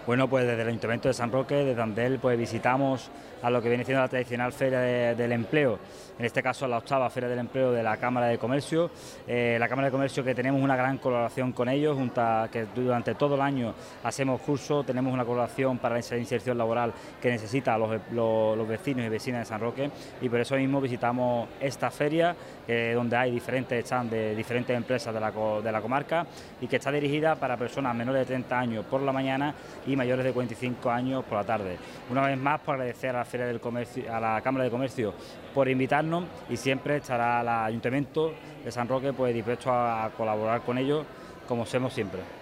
Bueno, pues desde el Ayuntamiento de San Roque, desde Andel, pues visitamos a lo que viene siendo la tradicional Feria del Empleo, en este caso la octava Feria del Empleo de la Cámara de Comercio. La Cámara de Comercio, que tenemos una gran colaboración con ellos, que durante todo el año hacemos cursos, tenemos una colaboración para esa inserción laboral que necesitan los vecinos y vecinas de San Roque, y por eso mismo visitamos esta feria, donde hay diferentes stands de diferentes empresas de la comarca, y que está dirigida para personas menores de 30 años por la mañana y mayores de 45 años por la tarde. Una vez más, por agradecer a la Feria del Comercio, a la Cámara de Comercio, por invitarnos, y siempre estará el Ayuntamiento de San Roque pues dispuesto a colaborar con ellos, como hacemos siempre.